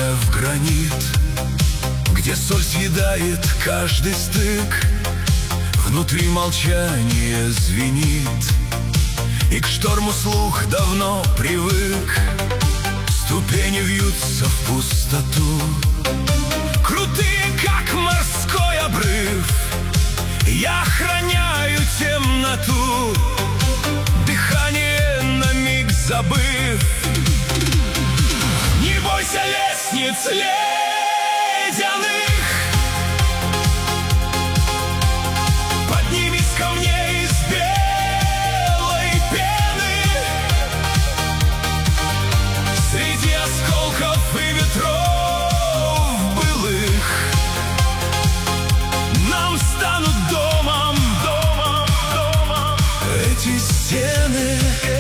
Впадая в гранит, где соль съедает каждый стык, внутри молчание звенит, и к шторму слух давно привык. Ступени вьются в пустоту, крутые, как морской обрыв. Я охраняю темноту, дыхание на миг забыв. Не бойся лестниц ледяных, поднимись ко мне из белой пены. Среди осколков и ветров былых нам станут домом эти стены.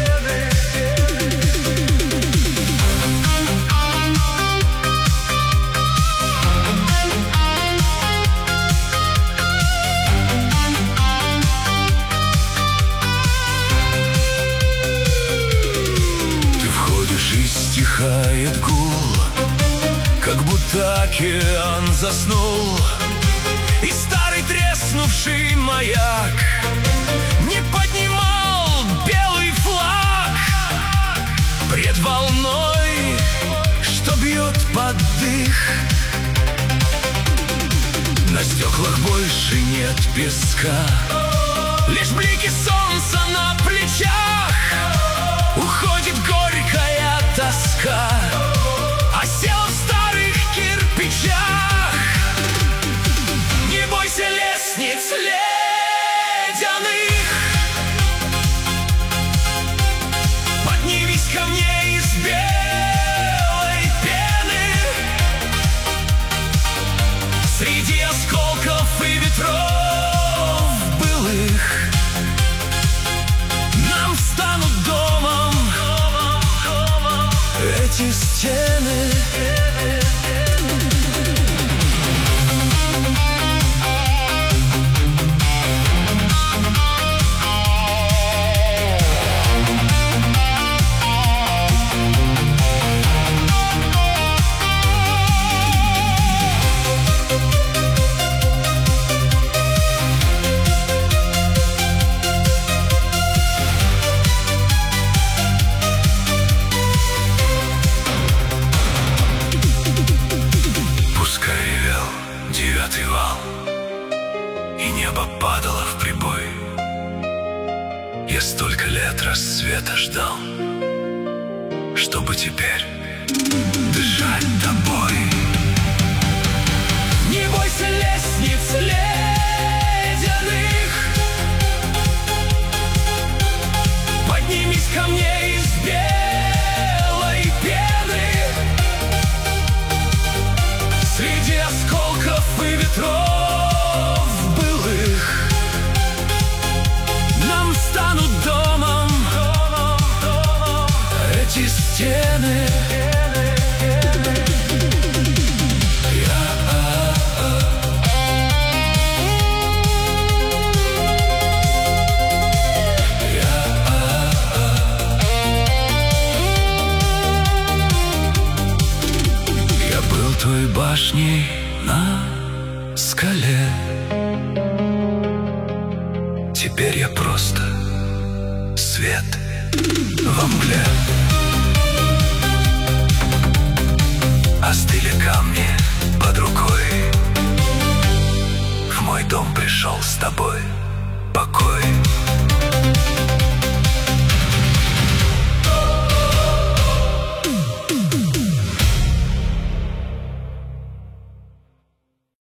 Стихает гул, как будто океан заснул, и старый треснувший маяк не поднимал белый флаг пред волной, что бьет под дых. На стеклах больше нет песка, лишь блики солнца на плечах. Уходит горькая тоска, осела в старых кирпичах. Не бойся лестниц ледяных, поднимись ко мне из белой пены. Среди осколков и ветров былых нам станут домом эти стены. И небо падало в прибой. Я столько лет рассвета ждал, чтобы теперь дышать тобой. Не бойся лестниц ледяных, поднимись ко мне из белой пены. Среди осколков и ветров былых нам станут домом эти стены. Я был той башней на скале, теперь я просто свет во мгле. Остыли камни под рукой, в мой дом пришел с тобой покой.